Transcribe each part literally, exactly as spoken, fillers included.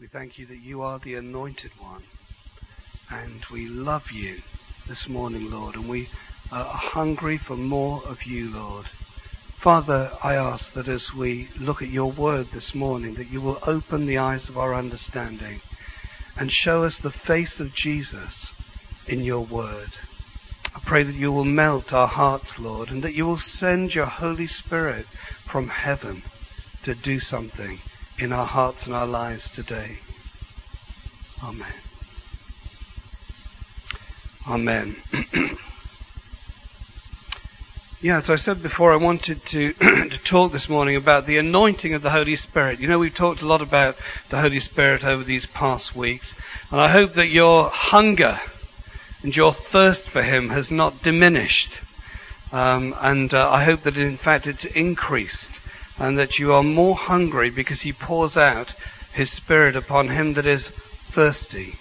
We thank you that you are the anointed one. And we love you this morning, Lord, and we are hungry for more of you, Lord. Father, I ask that as we look at your word this morning, that you will open the eyes of our understanding and show us the face of Jesus in your word. I pray that you will melt our hearts, Lord, and that you will send your Holy Spirit from heaven to do something in our hearts and our lives today. Amen. Amen. Yeah, as I said before, I wanted to, to talk this morning about the anointing of the Holy Spirit. You know, we've talked a lot about the Holy Spirit over these past weeks, and I hope that your hunger and your thirst for him has not diminished. Um, and uh, I hope that, in fact, it's increased, and that you are more hungry because he pours out his Spirit upon him that is thirsty.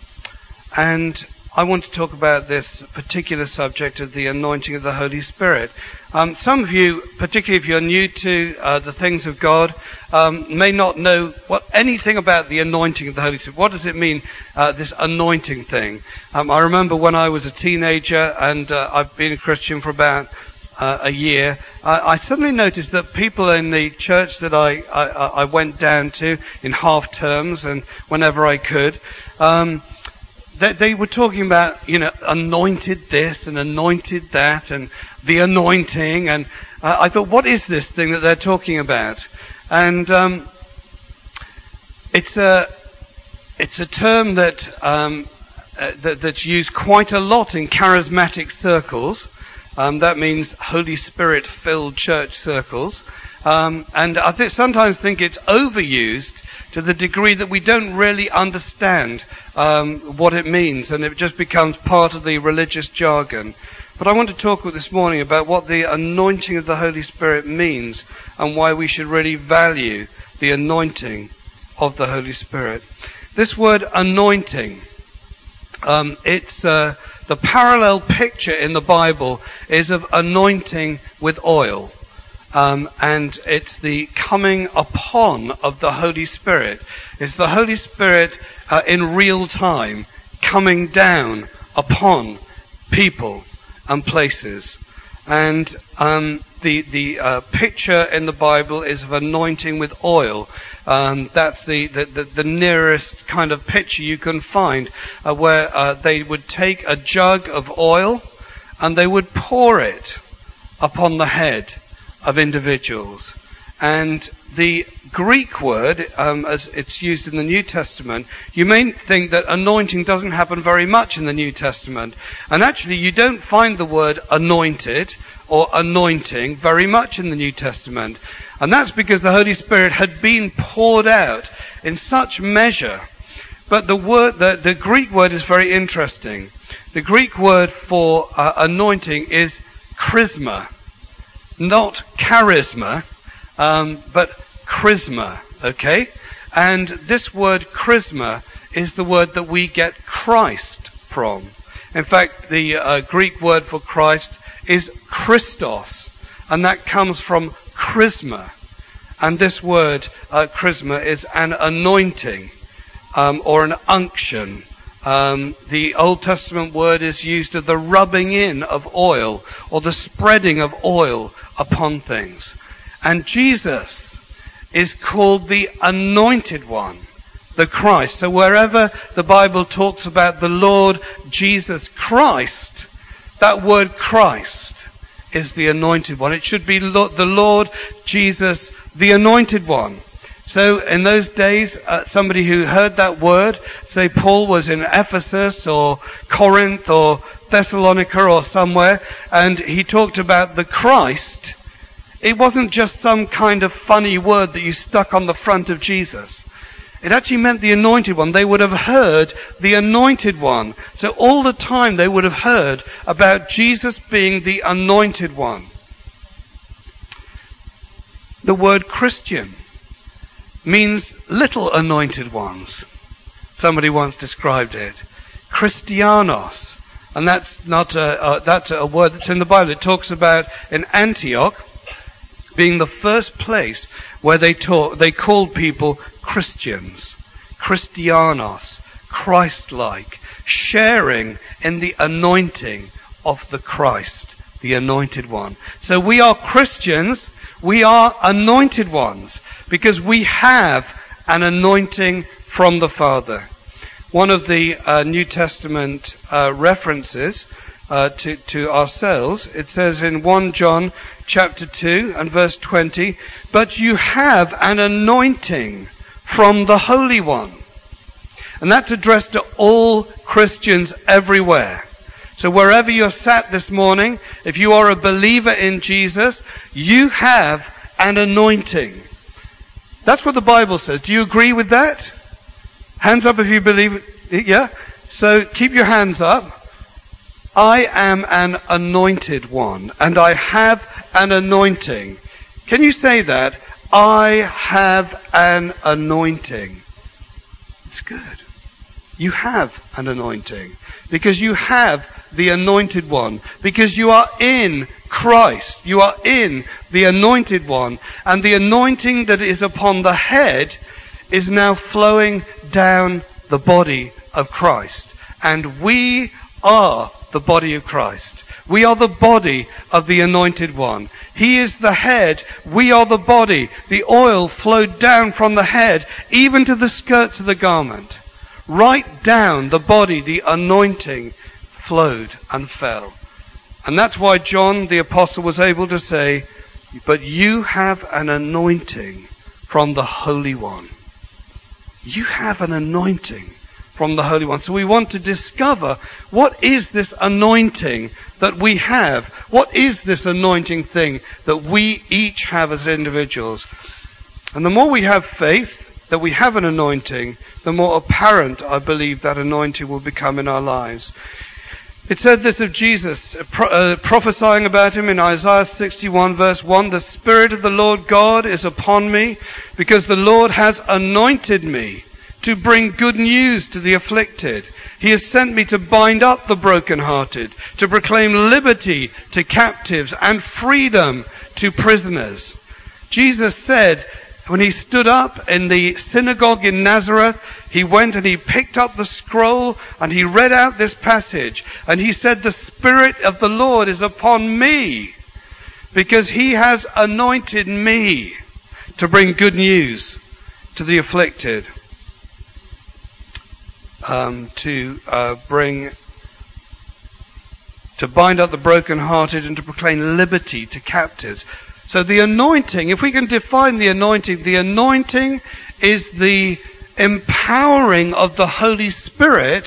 And I want to talk about this particular subject of the anointing of the Holy Spirit. Um, some of you, particularly if you're new to uh, the things of God, um, may not know what anything about the anointing of the Holy Spirit. What does it mean, uh, this anointing thing? Um, I remember when I was a teenager, and uh, I've been a Christian for about uh, a year, uh, I suddenly noticed that people in the church that I, I, I went down to in half terms and whenever I could, um, They, they were talking about, you know, anointed this and anointed that and the anointing. And uh, I thought, what is this thing that they're talking about? And um, it's a it's a term that, um, uh, that that's used quite a lot in charismatic circles. Um, that means Holy Spirit-filled church circles. Um, and I th- sometimes think it's overused to the degree that we don't really understand um, what it means, and it just becomes part of the religious jargon. But I want to talk this morning about what the anointing of the Holy Spirit means and why we should really value the anointing of the Holy Spirit. This word anointing, um, it's uh, the parallel picture in the Bible is of anointing with oil. Um, and it's the coming upon of the Holy Spirit. It's the Holy Spirit uh, in real time coming down upon people and places. And um, the the uh, picture in the Bible is of anointing with oil. Um, that's the, the, the, the nearest kind of picture you can find, uh, where uh, they would take a jug of oil and they would pour it upon the head of individuals. And the Greek word, um, as it's used in the New Testament, you may think that anointing doesn't happen very much in the New Testament. And actually you don't find the word anointed or anointing very much in the New Testament. And that's because the Holy Spirit had been poured out in such measure. But the word, the, the Greek word is very interesting. The Greek word for uh, anointing is charisma. Not charisma, um, but charisma, okay? And this word charisma is the word that we get Christ from. In fact, the uh, Greek word for Christ is Christos, and that comes from charisma. And this word, uh, charisma, is an anointing, um, or an unction. Um, the Old Testament word is used of the rubbing in of oil, or the spreading of oil upon things. And Jesus is called the Anointed One, the Christ. So wherever the Bible talks about the Lord Jesus Christ, that word Christ is the Anointed One. It should be the Lord Jesus, the Anointed One. So in those days, uh, somebody who heard that word, say Paul was in Ephesus or Corinth or Thessalonica or somewhere, and he talked about the Christ, it wasn't just some kind of funny word that you stuck on the front of Jesus. It actually meant the Anointed One. They would have heard the Anointed One. So all the time they would have heard about Jesus being the Anointed One. The word Christian means little anointed ones. Somebody once described it. Christianos. And that's not a, uh, that's a word that's in the Bible. It talks about in Antioch being the first place where they taught, they called people Christians. Christianos, Christ-like, sharing in the anointing of the Christ, the anointed one. So we are Christians, we are anointed ones, because we have an anointing from the Father. One of the uh, New Testament uh, references uh, to, to ourselves, it says in First John chapter two and verse twenty, but you have an anointing from the Holy One. And that's addressed to all Christians everywhere. So wherever you're sat this morning, if you are a believer in Jesus, you have an anointing. That's what the Bible says. Do you agree with that? Hands up if you believe it. Yeah? So keep your hands up. I am an anointed one, and I have an anointing. Can you say that? I have an anointing. It's good. You have an anointing. Because you have the anointed one. Because you are in Christ. You are in the anointed one. And the anointing that is upon the head is now flowing down the body of Christ. And we are the body of Christ. We are the body of the anointed one. He is the head. We are the body. The oil flowed down from the head, even to the skirts of the garment. Right down the body, the anointing flowed and fell. And that's why John the Apostle was able to say, but you have an anointing from the Holy One. You have an anointing from the Holy One. So we want to discover, what is this anointing that we have? What is this anointing thing that we each have as individuals? And the more we have faith that we have an anointing, the more apparent, I believe, that anointing will become in our lives. It said this of Jesus, pro- uh, prophesying about him in Isaiah sixty-one verse one, the Spirit of the Lord God is upon me, because the Lord has anointed me to bring good news to the afflicted. He has sent me to bind up the brokenhearted, to proclaim liberty to captives and freedom to prisoners. Jesus said, when he stood up in the synagogue in Nazareth, he went and he picked up the scroll and he read out this passage. And he said, the Spirit of the Lord is upon me, because he has anointed me to bring good news to the afflicted. Um, to uh, bring, to bind up the brokenhearted and to proclaim liberty to captives. So the anointing, if we can define the anointing, the anointing is the empowering of the Holy Spirit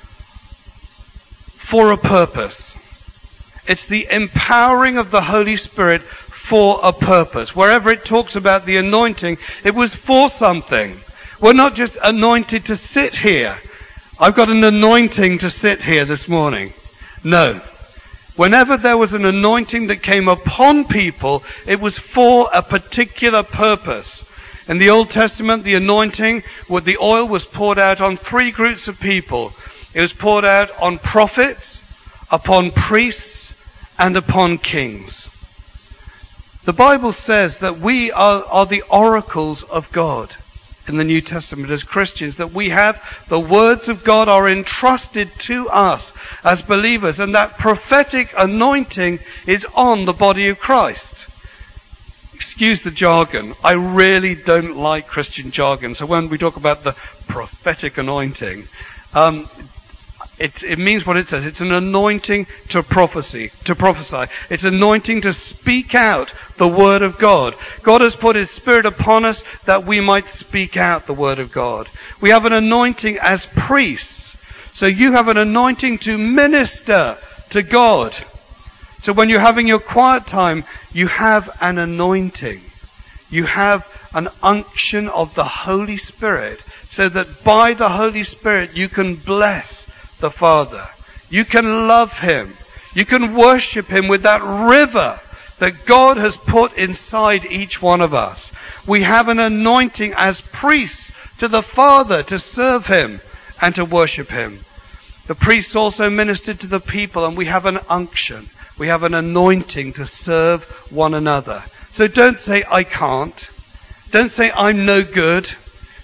for a purpose. It's the empowering of the Holy Spirit for a purpose. Wherever it talks about the anointing, it was for something. We're not just anointed to sit here. I've got an anointing to sit here this morning. No. Whenever there was an anointing that came upon people, it was for a particular purpose. In the Old Testament, the anointing, with the oil was poured out on three groups of people. It was poured out on prophets, upon priests, and upon kings. The Bible says that we are, are the oracles of God. In the New Testament as Christians, that we have the words of God are entrusted to us as believers, and that prophetic anointing is on the body of Christ. Excuse the jargon. I really don't like Christian jargon. So when we talk about the prophetic anointing, um, it, it means what it says. It's an anointing to prophecy, to prophesy. It's anointing to speak out the word of God. God has put his Spirit upon us that we might speak out the word of God. We have an anointing as priests. So you have an anointing to minister to God. So when you're having your quiet time, you have an anointing. You have an unction of the Holy Spirit, so that by the Holy Spirit you can bless the Father. You can love him. You can worship him with that river that God has put inside each one of us. We have an anointing as priests to the Father to serve him and to worship him. The priests also ministered to the people, and we have an unction. We have an anointing to serve one another. So don't say, I can't. Don't say, I'm no good.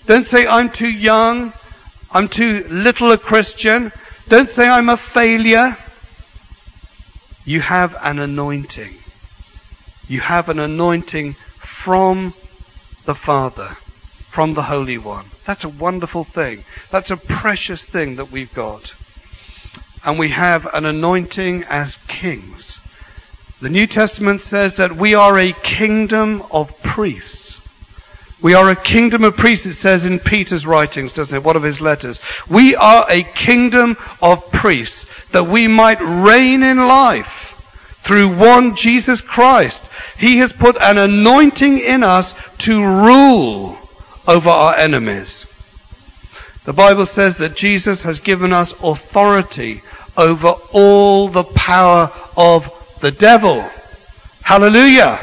Don't say, I'm too young. I'm too little a Christian. Don't say, I'm a failure. You have an anointing. You have an anointing from the Father, from the Holy One. That's a wonderful thing. That's a precious thing that we've got. And we have an anointing as kings. The New Testament says that we are a kingdom of priests. We are a kingdom of priests, it says in Peter's writings, doesn't it? One of his letters. We are a kingdom of priests, that we might reign in life through one Jesus Christ. He has put an anointing in us to rule over our enemies. The Bible says that Jesus has given us authority over all the power of the devil. Hallelujah.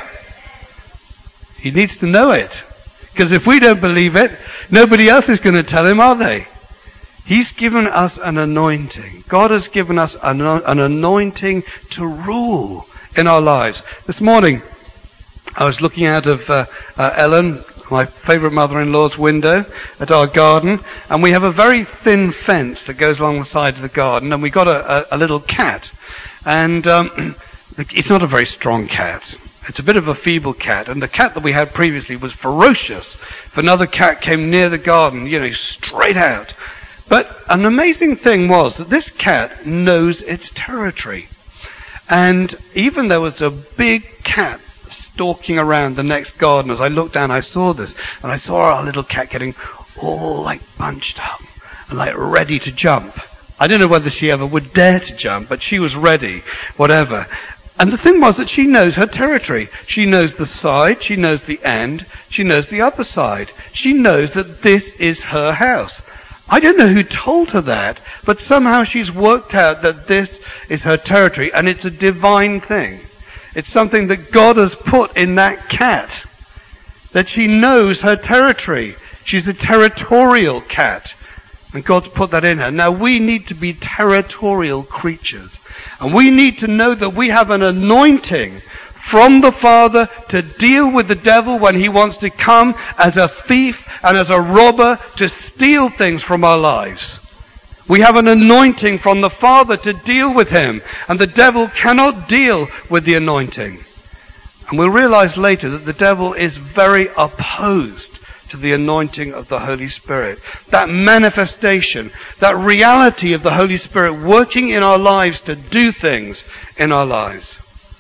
He needs to know it. Because if we don't believe it, nobody else is going to tell him, are they? He's given us an anointing. God has given us an, an anointing to rule in our lives. This morning, I was looking out of uh, uh, Ellen, my favourite mother-in-law's window at our garden, and we have a very thin fence that goes along the side of the garden, and we got a, a, a little cat. And um, it's not a very strong cat. It's a bit of a feeble cat, and the cat that we had previously was ferocious. If another cat came near the garden, you know, straight out. But an amazing thing was that this cat knows its territory. And even there was a big cat stalking around the next garden. As I looked down, I saw this, and I saw our little cat getting all like bunched up and like ready to jump. I don't know whether she ever would dare to jump, but she was ready, whatever. And the thing was that she knows her territory. She knows the side, she knows the end, she knows the other side. She knows that this is her house. I don't know who told her that, but somehow she's worked out that this is her territory, and it's a divine thing. It's something that God has put in that cat, that she knows her territory. She's a territorial cat, and God's put that in her. Now we need to be territorial creatures, and we need to know that we have an anointing from the Father to deal with the devil when he wants to come as a thief and as a robber to steal things from our lives. We have an anointing from the Father to deal with him, and the devil cannot deal with the anointing. And we'll realize later that the devil is very opposed to the anointing of the Holy Spirit. That manifestation, that reality of the Holy Spirit working in our lives to do things in our lives.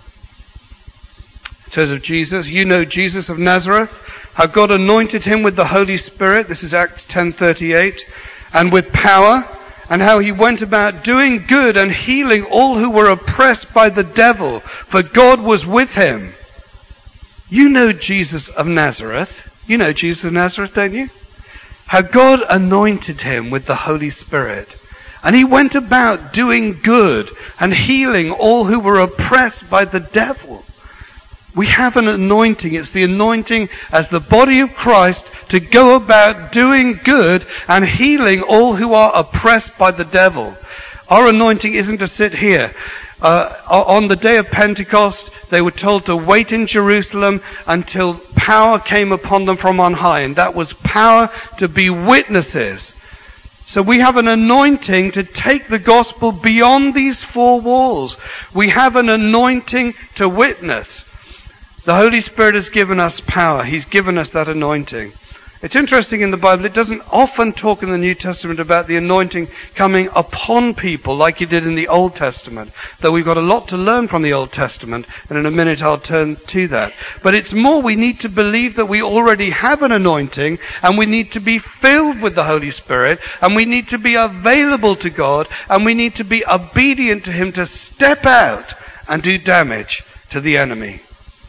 It says of Jesus, you know Jesus of Nazareth, how God anointed him with the Holy Spirit, this is Acts ten thirty-eight, and with power, and how he went about doing good and healing all who were oppressed by the devil, for God was with him. You know Jesus of Nazareth. You know Jesus of Nazareth, don't you? How God anointed him with the Holy Spirit. And he went about doing good and healing all who were oppressed by the devil. We have an anointing. It's the anointing as the body of Christ to go about doing good and healing all who are oppressed by the devil. Our anointing isn't to sit here. Uh, on the day of Pentecost, they were told to wait in Jerusalem until power came upon them from on high, and that was power to be witnesses. So we have an anointing to take the gospel beyond these four walls. We have an anointing to witness. The Holy Spirit has given us power. He's given us that anointing. It's interesting in the Bible, it doesn't often talk in the New Testament about the anointing coming upon people like it did in the Old Testament. Though we've got a lot to learn from the Old Testament, and in a minute I'll turn to that. But it's more we need to believe that we already have an anointing, and we need to be filled with the Holy Spirit, and we need to be available to God, and we need to be obedient to him to step out and do damage to the enemy.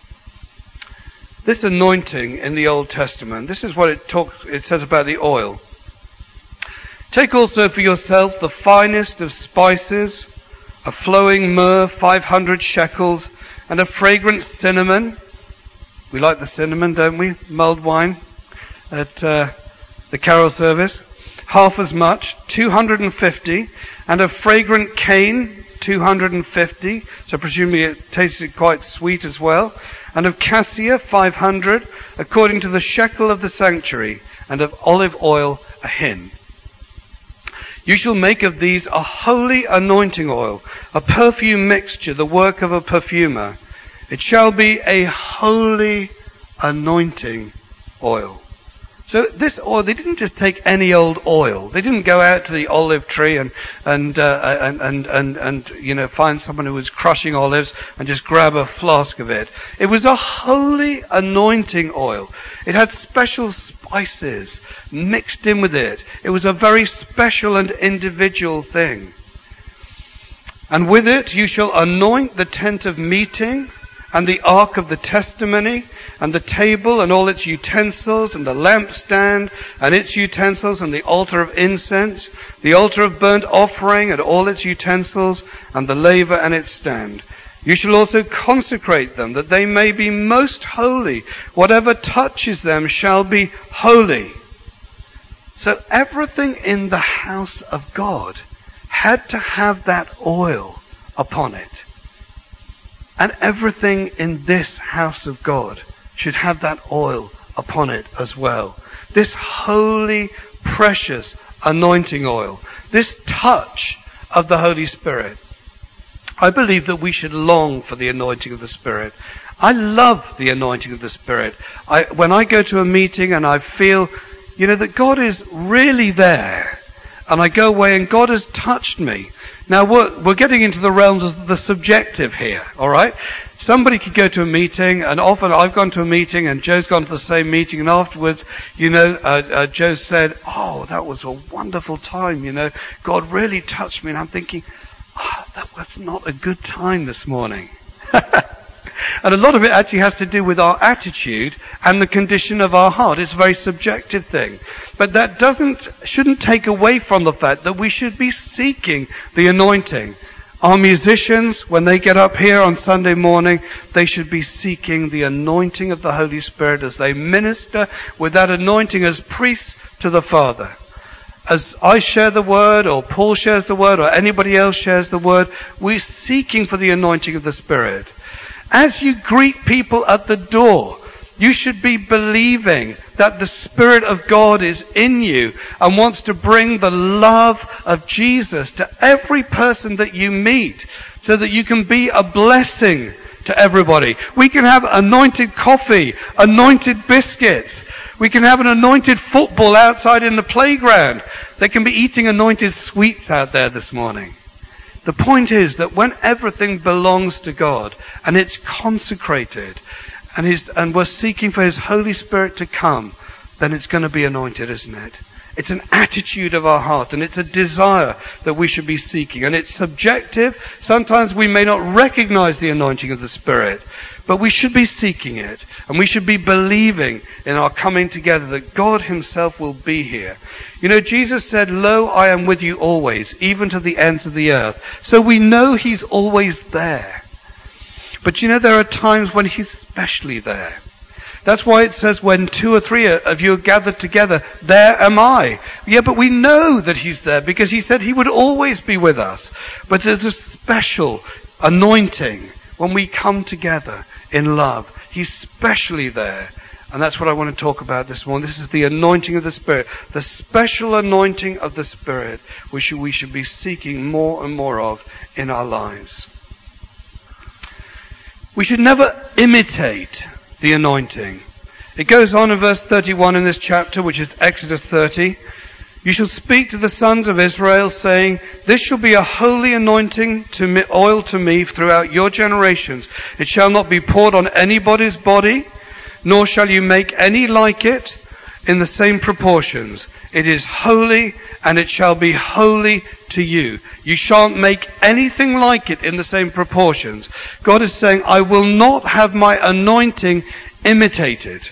This anointing in the Old Testament, this is what it talks, it says about the oil. Take also for yourself the finest of spices, a flowing myrrh, five hundred shekels, and a fragrant cinnamon. We like the cinnamon, don't we? Mulled wine at uh, the carol service. Half as much, two hundred fifty, and a fragrant cane, two hundred fifty. So presumably it tasted quite sweet as well. And of cassia, five hundred, according to the shekel of the sanctuary, and of olive oil a hin. You shall make of these a holy anointing oil, a perfume mixture, the work of a perfumer. It shall be a holy anointing oil. So this oil, they didn't just take any old oil. They didn't go out to the olive tree and and uh, and, and and and you know find someone who was crushing olives and just grab a flask of it. It was a holy anointing oil. It had special spices mixed in with it. It was a very special and individual thing. And with it you shall anoint the tent of meeting, and the ark of the testimony, and the table and all its utensils, and the lampstand and its utensils, and the altar of incense, the altar of burnt offering and all its utensils, and the laver and its stand. You shall also consecrate them, that they may be most holy. Whatever touches them shall be holy. So everything in the house of God had to have that oil upon it. And everything in this house of God should have that oil upon it as well. This holy, precious anointing oil. This touch of the Holy Spirit. I believe that we should long for the anointing of the Spirit. I love the anointing of the Spirit. I, when I go to a meeting and I feel, you know, that God is really there, and I go away and God has touched me. Now we're, we're getting into the realms of the subjective here, alright? Somebody could go to a meeting, and often I've gone to a meeting and Joe's gone to the same meeting, and afterwards, you know, uh, uh, Joe said, oh, that was a wonderful time, you know, God really touched me, and I'm thinking, oh, that was not a good time this morning. And a lot of it actually has to do with our attitude and the condition of our heart. It's a very subjective thing. But that doesn't, shouldn't take away from the fact that we should be seeking the anointing. Our musicians, when they get up here on Sunday morning, they should be seeking the anointing of the Holy Spirit as they minister with that anointing as priests to the Father. As I share the word, or Paul shares the word, or anybody else shares the word, we're seeking for the anointing of the Spirit. As you greet people at the door, you should be believing that the Spirit of God is in you and wants to bring the love of Jesus to every person that you meet, so that you can be a blessing to everybody. We can have anointed coffee, anointed biscuits. We can have an anointed football outside in the playground. They can be eating anointed sweets out there this morning. The point is that when everything belongs to God and it's consecrated and his, and we're seeking for His Holy Spirit to come, then it's going to be anointed, isn't it? It's an attitude of our heart, and it's a desire that we should be seeking. And it's subjective. Sometimes we may not recognize the anointing of the Spirit, but we should be seeking it. And we should be believing in our coming together that God Himself will be here. You know, Jesus said, "Lo, I am with you always, even to the ends of the earth." So we know He's always there. But you know, there are times when He's specially there. That's why it says, when two or three of you are gathered together, there am I. Yeah, but we know that He's there because He said He would always be with us. But there's a special anointing when we come together in love. He's specially there. And that's what I want to talk about this morning. This is the anointing of the Spirit. The special anointing of the Spirit, which we should be seeking more and more of in our lives. We should never imitate the anointing. It goes on in verse thirty-one in this chapter, which is Exodus thirty. You shall speak to the sons of Israel, saying, this shall be a holy anointing to me, oil to me throughout your generations. It shall not be poured on anybody's body, nor shall you make any like it in the same proportions. It is holy, and it shall be holy to you. You shan't make anything like it in the same proportions. God is saying, I will not have my anointing imitated.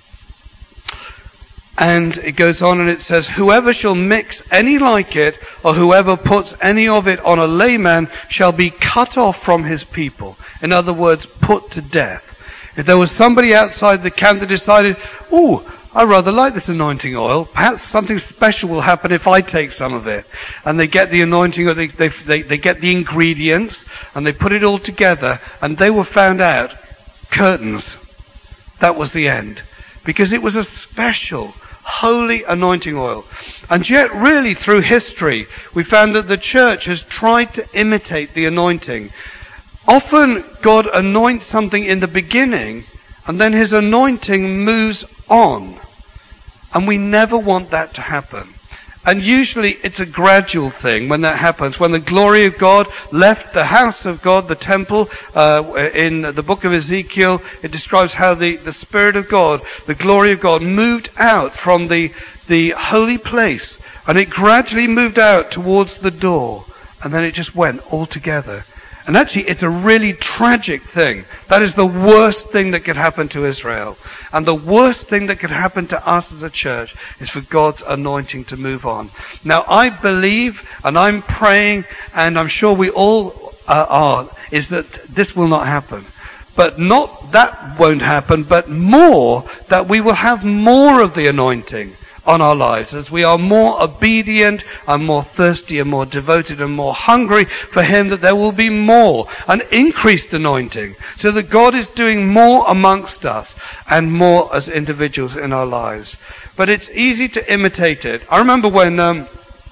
And it goes on and it says, whoever shall mix any like it, or whoever puts any of it on a layman, shall be cut off from his people. In other words, put to death. If there was somebody outside the camp that decided, ooh, I rather like this anointing oil, perhaps something special will happen if I take some of it. And they get the anointing, or they, they, they, they get the ingredients, and they put it all together, and they were found out, curtains. That was the end. Because it was a special, holy anointing oil. And yet, really, through history, we found that the church has tried to imitate the anointing. Often, God anoints something in the beginning, and then his anointing moves on. And we never want that to happen. And usually it's a gradual thing when that happens. When the glory of God left the house of God, the temple, uh, in the book of Ezekiel, it describes how the, the Spirit of God, the glory of God, moved out from the, the holy place. And it gradually moved out towards the door. And then it just went all together. And actually, it's a really tragic thing. That is the worst thing that could happen to Israel. And the worst thing that could happen to us as a church is for God's anointing to move on. Now, I believe, and I'm praying, and I'm sure we all uh, are, is that this will not happen. But not that won't happen, but more, that we will have more of the anointing on our lives as we are more obedient and more thirsty and more devoted and more hungry for him, that there will be more, an increased anointing, so that God is doing more amongst us and more as individuals in our lives. But it's easy to imitate it. I remember when um,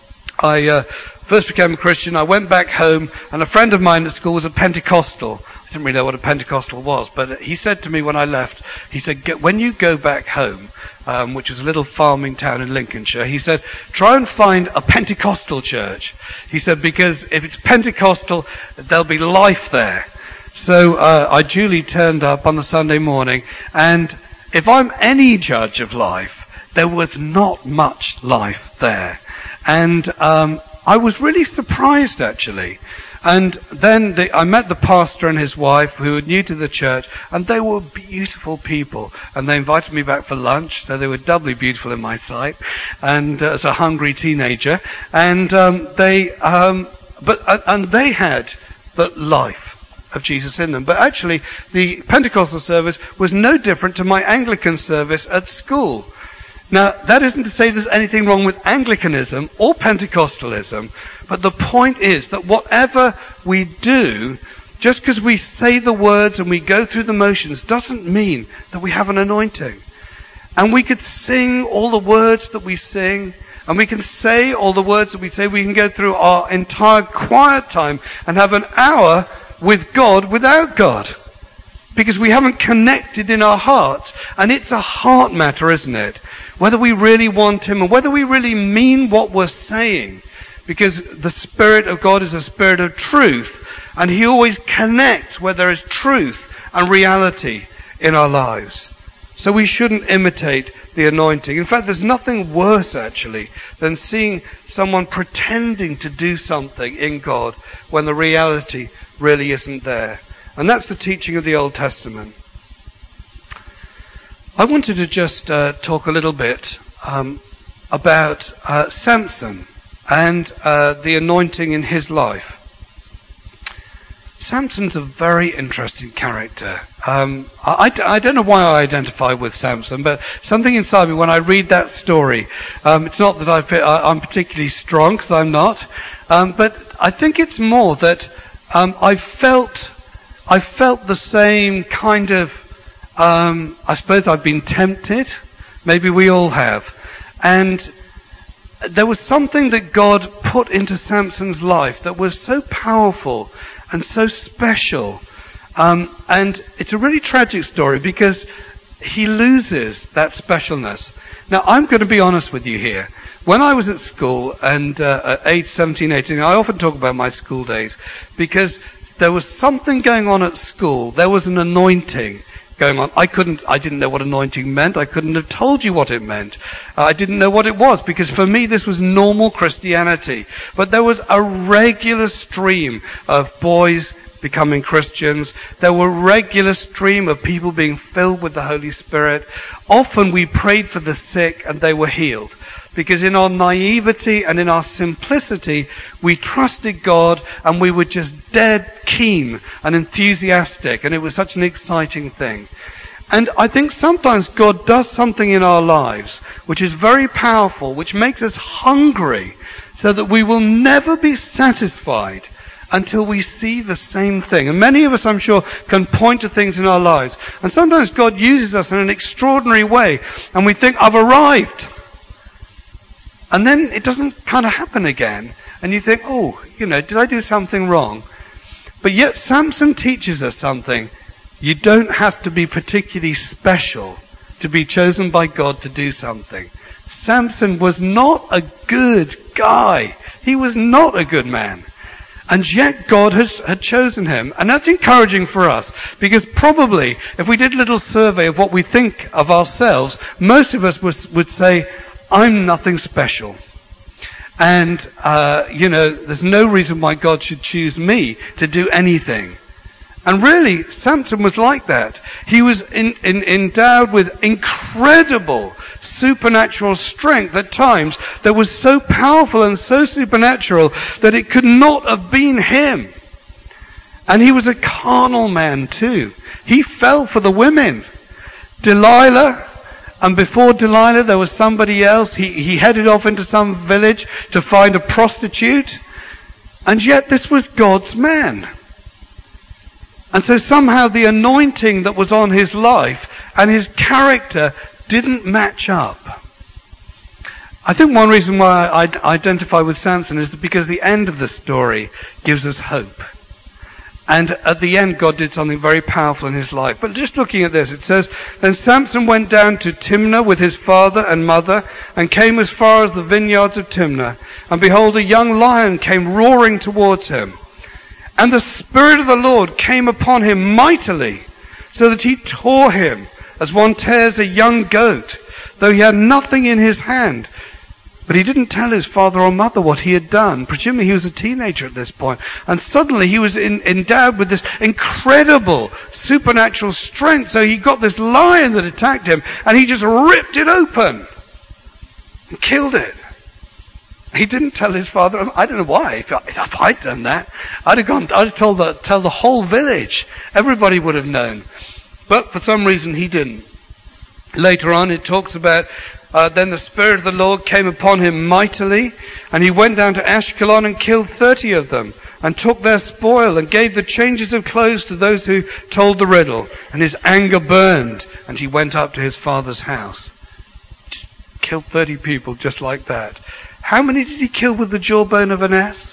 I uh, first became a Christian, I went back home, and a friend of mine at school was a Pentecostal. I didn't really know what a Pentecostal was, but he said to me when I left, he said, when you go back home, Um, which was a little farming town in Lincolnshire, he said, try and find a Pentecostal church. He said, because if it's Pentecostal, there'll be life there. So uh, I duly turned up on the Sunday morning, and if I'm any judge of life, there was not much life there. And um, I was really surprised, actually. And then the, I met the pastor and his wife, who were new to the church, and they were beautiful people. And they invited me back for lunch, so they were doubly beautiful in my sight, and uh, as a hungry teenager. And um, they, um, but uh, and they had the life of Jesus in them. But actually, the Pentecostal service was no different to my Anglican service at school. Now, that isn't to say there's anything wrong with Anglicanism or Pentecostalism, but the point is that whatever we do, just because we say the words and we go through the motions, doesn't mean that we have an anointing. And we could sing all the words that we sing, and we can say all the words that we say. We can go through our entire quiet time and have an hour with God without God, because we haven't connected in our hearts. And it's a heart matter, isn't it? Whether we really want him and whether we really mean what we're saying. Because the Spirit of God is a Spirit of truth, and he always connects where there is truth and reality in our lives. So we shouldn't imitate the anointing. In fact, there's nothing worse, actually, than seeing someone pretending to do something in God when the reality really isn't there. And that's the teaching of the Old Testament. I wanted to just uh, talk a little bit um, about uh, Samson and uh, the anointing in his life. Samson's a very interesting character. Um, I, I, I don't know why I identify with Samson, but something inside me when I read that story, um, it's not that I, I, I'm particularly strong, because I'm not, um, but I think it's more that um, I felt I felt the same kind of, um, I suppose I've been tempted. Maybe we all have. And there was something that God put into Samson's life that was so powerful and so special. Um, and it's a really tragic story because he loses that specialness. Now, I'm going to be honest with you here. When I was at school and uh, at age seventeen, eighteen, I often talk about my school days because there was something going on at school. There was an anointing going on. I couldn't, I didn't know what anointing meant. I couldn't have told you what it meant. Uh, I didn't know what it was because for me this was normal Christianity. But there was a regular stream of boys becoming Christians. There were a regular stream of people being filled with the Holy Spirit. Often we prayed for the sick and they were healed. Because in our naivety and in our simplicity, we trusted God and we were just dead keen and enthusiastic, and it was such an exciting thing. And I think sometimes God does something in our lives which is very powerful, which makes us hungry, so that we will never be satisfied until we see the same thing. And many of us, I'm sure, can point to things in our lives. And sometimes God uses us in an extraordinary way, and we think, I've arrived. And then it doesn't kind of happen again. And you think, oh, you know, did I do something wrong? But yet Samson teaches us something. You don't have to be particularly special to be chosen by God to do something. Samson was not a good guy. He was not a good man. And yet God has, had chosen him. And that's encouraging for us. Because probably, if we did a little survey of what we think of ourselves, most of us would, would say, I'm nothing special. And, uh, you know, there's no reason why God should choose me to do anything. And really, Samson was like that. He was in, in, endowed with incredible supernatural strength at times that was so powerful and so supernatural that it could not have been him. And he was a carnal man too. He fell for the women. Delilah, and before Delilah there was somebody else. He, he headed off into some village to find a prostitute. And yet this was God's man. And so somehow the anointing that was on his life and his character didn't match up. I think one reason why I identify with Samson is because the end of the story gives us hope. And at the end, God did something very powerful in his life. But just looking at this, it says, Then Samson went down to Timnah with his father and mother, and came as far as the vineyards of Timnah. And behold, a young lion came roaring towards him. And the Spirit of the Lord came upon him mightily, so that he tore him as one tears a young goat, though he had nothing in his hand. But he didn't tell his father or mother what he had done. Presumably he was a teenager at this point. And suddenly he was in, endowed with this incredible supernatural strength. So he got this lion that attacked him, and he just ripped it open and killed it. He didn't tell his father. I don't know why. If, I, if I'd done that, I'd have gone. I'd have told the, tell the whole village. Everybody would have known. But for some reason he didn't. Later on it talks about, uh, then the Spirit of the Lord came upon him mightily, and he went down to Ashkelon and killed thirty of them, and took their spoil, and gave the changes of clothes to those who told the riddle. And his anger burned, and he went up to his father's house. Just killed thirty people just like that. How many did he kill with the jawbone of an ass?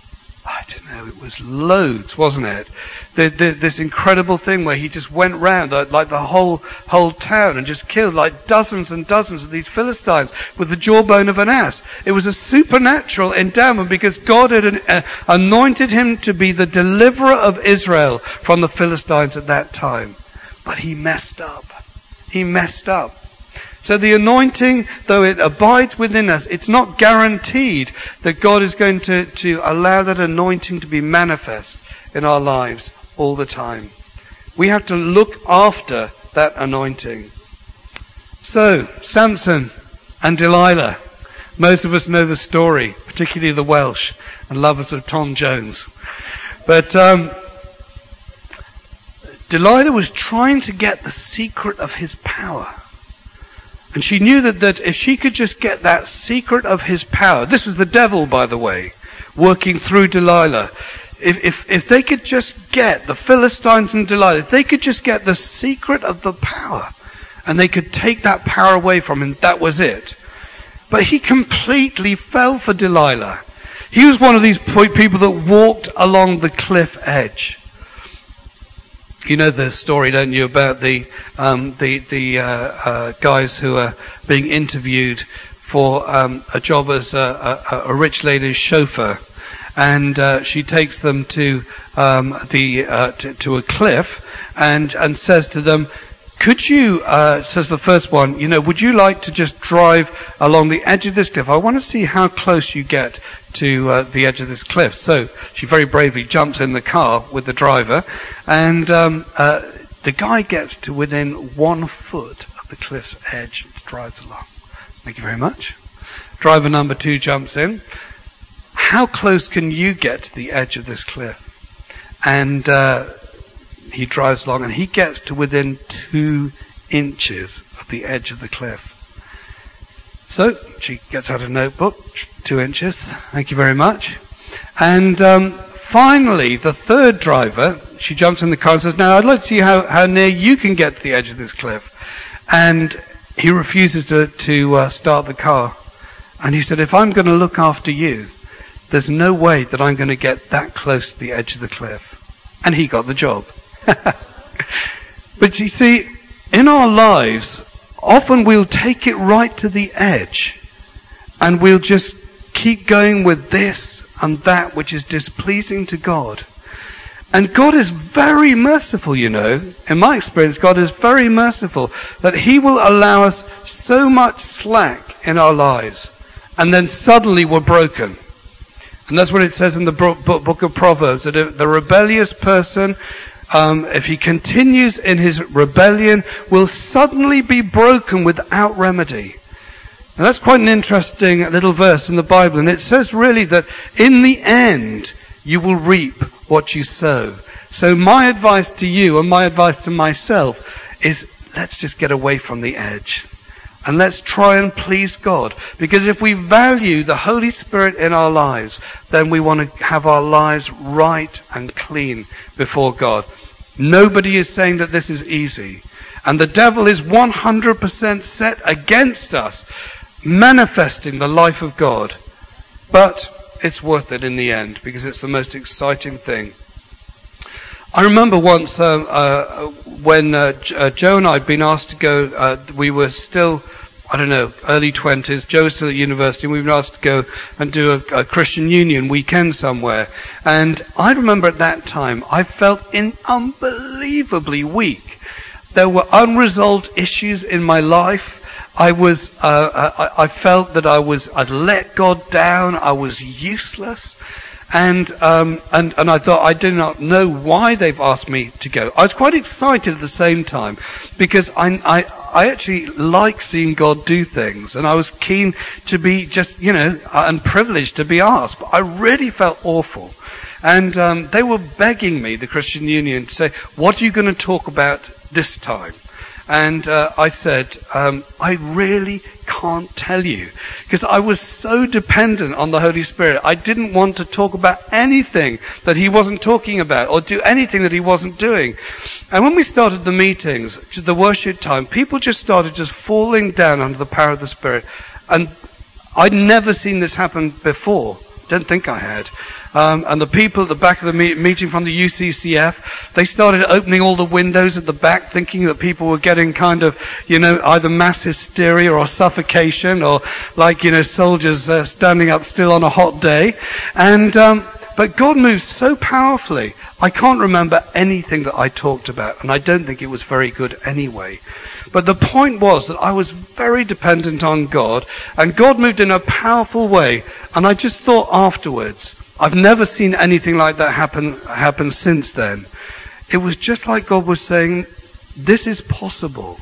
I don't know, it was loads, wasn't it? The, the, this incredible thing where he just went round uh, like the whole whole town and just killed like dozens and dozens of these Philistines with the jawbone of an ass. It was a supernatural endowment because God had an, uh, anointed him to be the deliverer of Israel from the Philistines at that time. But he messed up. He messed up. So the anointing, though it abides within us, it's not guaranteed that God is going to, to allow that anointing to be manifest in our lives all the time. We have to look after that anointing. So, Samson and Delilah. Most of us know the story, particularly the Welsh and lovers of Tom Jones. But um, Delilah was trying to get the secret of his power. And she knew that, that if she could just get that secret of his power, this was the devil, by the way, working through Delilah. If, if, if they could just get the Philistines and Delilah, if they could just get the secret of the power, and they could take that power away from him, that was it. But he completely fell for Delilah. He was one of these people that walked along the cliff edge. You know the story, don't you, about the um, the the uh, uh, guys who are being interviewed for um, a job as a, a, a rich lady's chauffeur, and uh, she takes them to um, the uh, to, to a cliff, and and says to them, "Could you?" Uh, says the first one, "You know, would you like to just drive along the edge of this cliff? I want to see how close you get to uh, the edge of this cliff." So she very bravely jumps in the car with the driver, and um, uh, the guy gets to within one foot of the cliff's edge and drives along. Thank you very much. Driver number two jumps in. How close can you get to the edge of this cliff? And uh, he drives along, and he gets to within two inches of the edge of the cliff. So she gets out a notebook, two inches, thank you very much. And um, finally, the third driver, she jumps in the car and says, "Now I'd like to see how, how near you can get to the edge of this cliff." And he refuses to, to uh, start the car. And he said, if I'm going to look after you, there's no way that I'm going to get that close to the edge of the cliff. And he got the job. But you see, in our lives, often we'll take it right to the edge. And we'll just keep going with this and that which is displeasing to God. And God is very merciful, you know. In my experience, God is very merciful that he will allow us so much slack in our lives. And then suddenly we're broken. And that's what it says in the book of Proverbs, that the rebellious person, um, if he continues in his rebellion, will suddenly be broken without remedy. And that's quite an interesting little verse in the Bible. And it says really that in the end, you will reap what you sow. So my advice to you and my advice to myself is, let's just get away from the edge. And let's try and please God. Because if we value the Holy Spirit in our lives, then we want to have our lives right and clean before God. Nobody is saying that this is easy. And the devil is one hundred percent set against us, manifesting the life of God. But it's worth it in the end, because it's the most exciting thing. I remember once uh, uh, when uh, uh, Joe and I had been asked to go, uh, we were still, I don't know, early twenties, Joe was still at university, and we were asked to go and do a, a Christian Union weekend somewhere. And I remember at that time, I felt in unbelievably weak. There were unresolved issues in my life. I was, uh, I, I felt that I was, I'd let God down, I was useless. And, um, and, and I thought, I do not know why they've asked me to go. I was quite excited at the same time, because I, I, I actually like seeing God do things, and I was keen to be just, you know, and privileged to be asked. But I really felt awful. And, um, they were begging me, the Christian Union, to say, what are you going to talk about this time? And uh, I said, um, I really can't tell you, because I was so dependent on the Holy Spirit. I didn't want to talk about anything that he wasn't talking about, or do anything that he wasn't doing. And when we started the meetings, the worship time, people just started just falling down under the power of the Spirit. And I'd never seen this happen before. Don't think I had. Um, and the people at the back of the me- meeting from the U C C F, they started opening all the windows at the back, thinking that people were getting kind of, you know, either mass hysteria or suffocation, or like, you know, soldiers uh, standing up still on a hot day. And um, but God moved so powerfully. I can't remember anything that I talked about, and I don't think it was very good anyway. But the point was that I was very dependent on God, and God moved in a powerful way. And I just thought afterwards, I've never seen anything like that happen happen since then. It was just like God was saying, this is possible.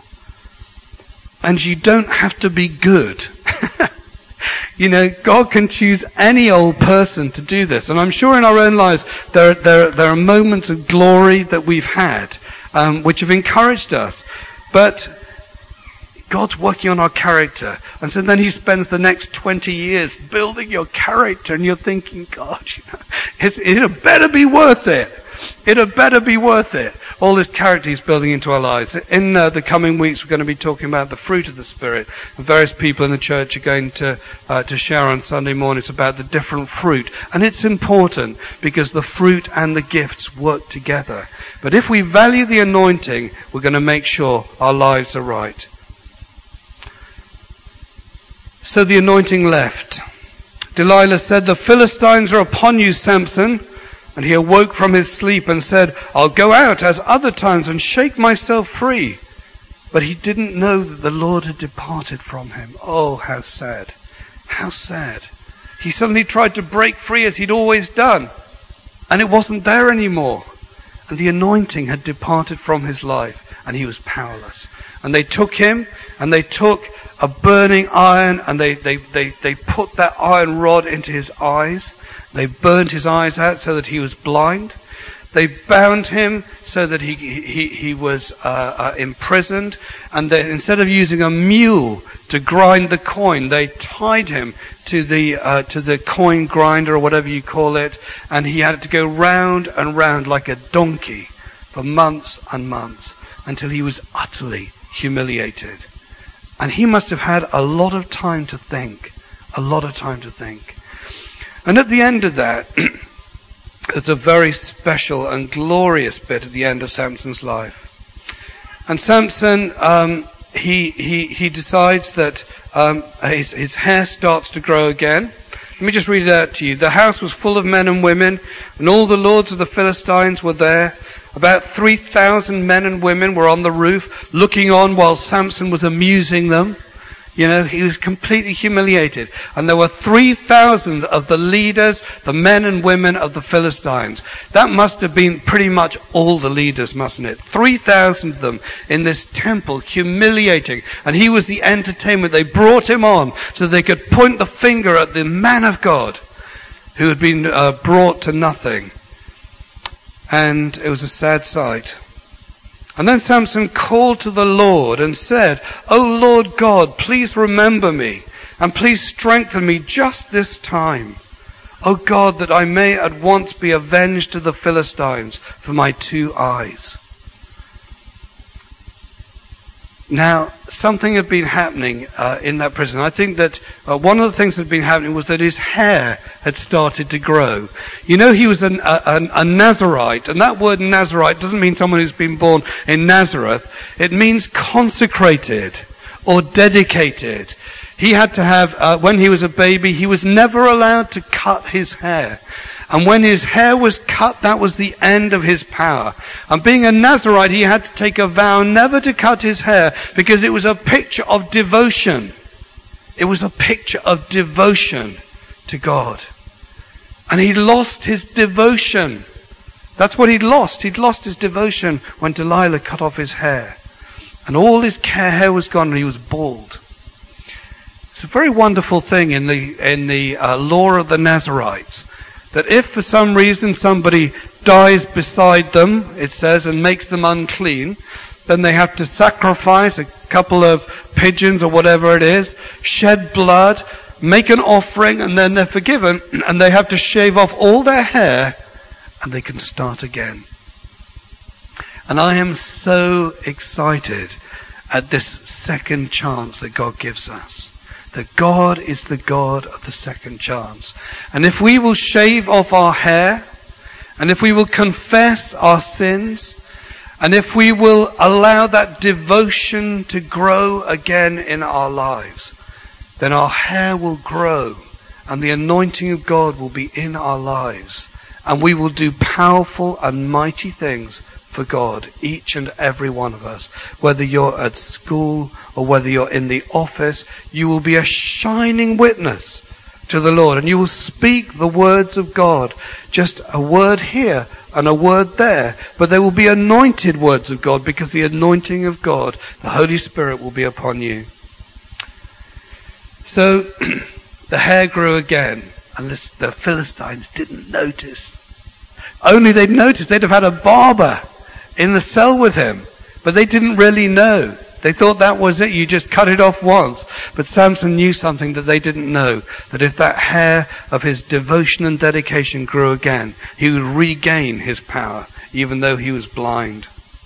And you don't have to be good. You know, God can choose any old person to do this. And I'm sure in our own lives there, there, there are moments of glory that we've had, um, which have encouraged us. But God's working on our character. And so then he spends the next twenty years building your character, and you're thinking, God, you know, it's, it better be worth it. It had better be worth it. All this character he's building into our lives. In uh, the coming weeks, we're going to be talking about the fruit of the Spirit. And various people in the church are going to uh, to share on Sunday mornings about the different fruit. And it's important, because the fruit and the gifts work together. But if we value the anointing, we're going to make sure our lives are right. So the anointing left. Delilah said, the Philistines are upon you, Samson. And he awoke from his sleep and said, I'll go out as other times and shake myself free. But he didn't know that the Lord had departed from him. Oh, how sad. How sad. He suddenly tried to break free as he'd always done. And it wasn't there anymore. And the anointing had departed from his life, and he was powerless. And they took him, and they took a burning iron, and they, they, they, they put that iron rod into his eyes. They burned his eyes out so that he was blind. They bound him so that he he, he was uh, uh, imprisoned. And they, instead of using a mule to grind the coin, they tied him to the uh, to the coin grinder, or whatever you call it. And he had to go round and round like a donkey for months and months, until he was utterly humiliated. And he must have had a lot of time to think, A lot of time to think. And at the end of that, there's a very special and glorious bit at the end of Samson's life. And Samson, um, he, he, he decides that um, his, his hair starts to grow again. Let me just read it out to you. The house was full of men and women, and all the lords of the Philistines were there. About three thousand men and women were on the roof, looking on while Samson was amusing them. You know, he was completely humiliated. And there were three thousand of the leaders, the men and women of the Philistines. That must have been pretty much all the leaders, mustn't it? three thousand of them in this temple, humiliating. And he was the entertainment. They brought him on so they could point the finger at the man of God who had been uh, brought to nothing. And it was a sad sight. And then Samson called to the Lord and said, "O Lord God, please remember me, and please strengthen me just this time. O God, that I may at once be avenged to the Philistines for my two eyes." Now, something had been happening uh, in that prison. I think that uh, one of the things that had been happening was that his hair had started to grow. You know, he was an, a, a, a Nazarite, and that word Nazarite doesn't mean someone who's been born in Nazareth. It means consecrated or dedicated. He had to have, uh, when he was a baby, he was never allowed to cut his hair. And when his hair was cut, that was the end of his power. And being a Nazarite, he had to take a vow never to cut his hair because it was a picture of devotion. It was a picture of devotion to God. And he lost his devotion. That's what he'd lost. He'd lost his devotion when Delilah cut off his hair. And all his hair was gone and he was bald. It's a very wonderful thing in the, in the uh, law of the Nazarites. That if for some reason somebody dies beside them, it says, and makes them unclean, then they have to sacrifice a couple of pigeons or whatever it is, shed blood, make an offering, and then they're forgiven, and they have to shave off all their hair, and they can start again. And I am so excited at this second chance that God gives us. That God is the God of the second chance. And if we will shave off our hair, and if we will confess our sins, and if we will allow that devotion to grow again in our lives, then our hair will grow, and the anointing of God will be in our lives, and we will do powerful and mighty things for God, each and every one of us. Whether you're at school or whether you're in the office, you will be a shining witness to the Lord, and you will speak the words of God. Just a word here and a word there, but they will be anointed words of God, because the anointing of God, the Holy Spirit, will be upon you. So the hair grew again, and the Philistines didn't notice. Only they'd noticed, they'd have had a barber in the cell with him, but they didn't really know. They thought that was it, you just cut it off once. But Samson knew something that they didn't know, that if that hair of his devotion and dedication grew again, he would regain his power, even though he was blind.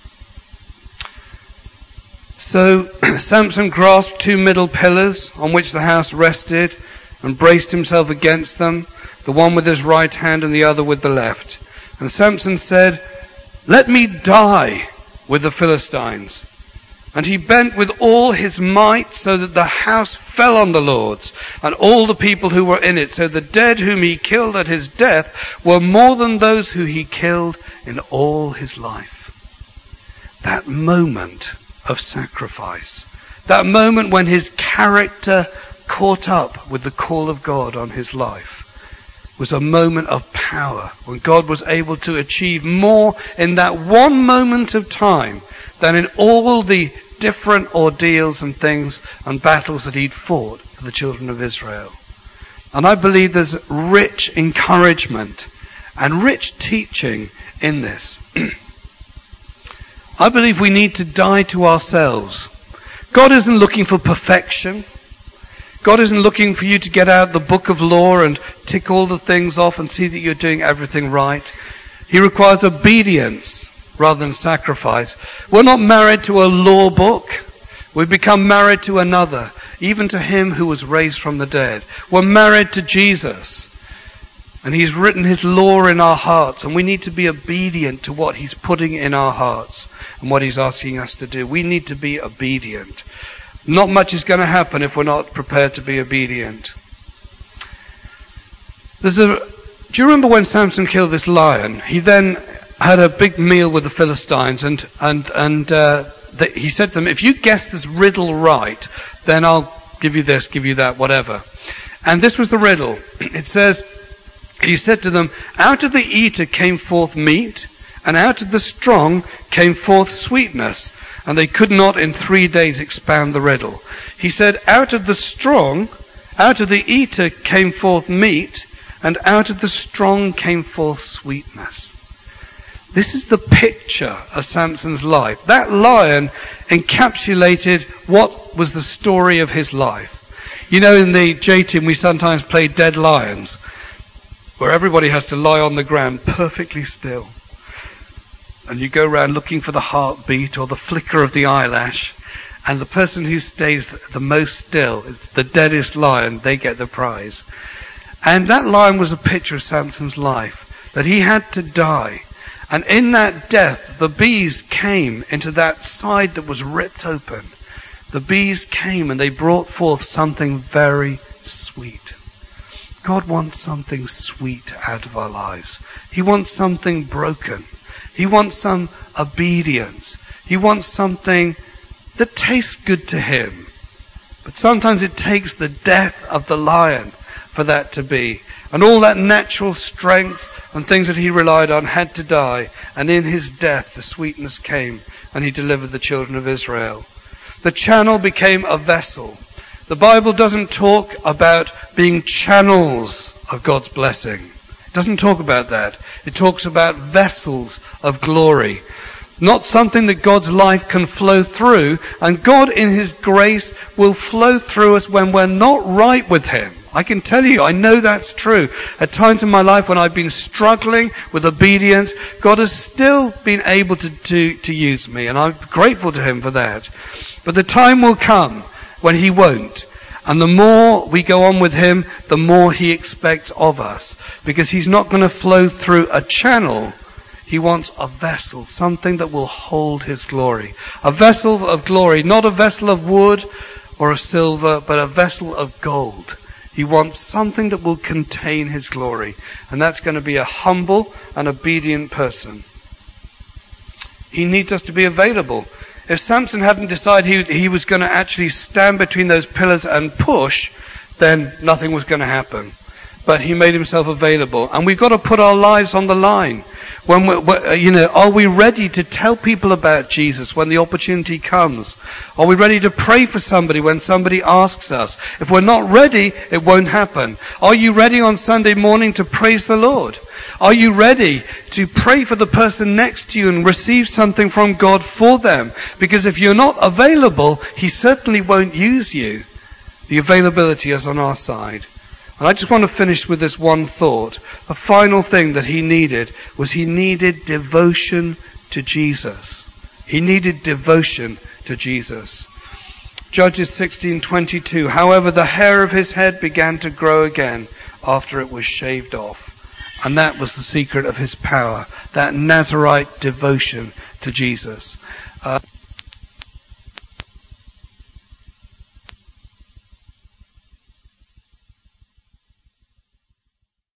So Samson grasped two middle pillars on which the house rested and braced himself against them, the one with his right hand and the other with the left. And Samson said, "Let me die with the Philistines." And he bent with all his might so that the house fell on the lords and all the people who were in it. So the dead whom he killed at his death were more than those who he killed in all his life. That moment of sacrifice, that moment when his character caught up with the call of God on his life, was a moment of power, when God was able to achieve more in that one moment of time than in all the different ordeals and things and battles that he'd fought for the children of Israel. And I believe there's rich encouragement and rich teaching in this. I believe we need to die to ourselves. God isn't looking for perfection. God isn't looking for you to get out the book of law and tick all the things off and see that you're doing everything right. He requires obedience rather than sacrifice. We're not married to a law book. We become married to another. even to him who was raised from the dead. We're married to Jesus. And he's written his law in our hearts, and we need to be obedient to what he's putting in our hearts and what he's asking us to do. We need to be obedient. Not much is going to happen if we're not prepared to be obedient. There's a, do you remember when Samson killed this lion? He then had a big meal with the Philistines, and and and uh, the, he said to them, "If you guess this riddle right, then I'll give you this, give you that, whatever." And this was the riddle. It says, he said to them, "Out of the eater came forth meat, and out of the strong came forth sweetness." And they could not in three days expound the riddle. He said, "Out of the strong, out of the eater came forth meat, and out of the strong came forth sweetness." This is the picture of Samson's life. That lion encapsulated what was the story of his life. You know, in the J-Team we sometimes play dead lions, where everybody has to lie on the ground perfectly still. And you go around looking for the heartbeat or the flicker of the eyelash, and the person who stays the most still, the deadest lion, they get the prize. And that lion was a picture of Samson's life, that he had to die. And in that death, the bees came into that side that was ripped open. The bees came and they brought forth something very sweet. God wants something sweet out of our lives. He wants something broken. He wants some obedience. He wants something that tastes good to him. But sometimes it takes the death of the lion for that to be. And all that natural strength and things that he relied on had to die. And in his death the sweetness came, and he delivered the children of Israel. The channel became a vessel. The Bible doesn't talk about being channels of God's blessing. It doesn't talk about that. It talks about vessels of glory. Not something that God's life can flow through. And God in his grace will flow through us when we're not right with him. I can tell you, I know that's true. At times in my life when I've been struggling with obedience, God has still been able to, to, to use me. And I'm grateful to him for that. But the time will come when he won't. And the more we go on with him, the more he expects of us. Because he's not going to flow through a channel. He wants a vessel, something that will hold his glory. A vessel of glory, not a vessel of wood or of silver, but a vessel of gold. He wants something that will contain his glory. And that's going to be a humble and obedient person. He needs us to be available. If Samson hadn't decided he, he was going to actually stand between those pillars and push, then nothing was going to happen. But he made himself available. And we've got to put our lives on the line. When we're, you know, are we ready to tell people about Jesus when the opportunity comes? Are we ready to pray for somebody when somebody asks us? If we're not ready, it won't happen. Are you ready on Sunday morning to praise the Lord? Are you ready to pray for the person next to you and receive something from God for them? Because if you're not available, he certainly won't use you. The availability is on our side. And I just want to finish with this one thought. The final thing that he needed was he needed devotion to Jesus. He needed devotion to Jesus. Judges sixteen twenty-two. However, the hair of his head began to grow again after it was shaved off. And that was the secret of his power. That Nazirite devotion to Jesus. Uh,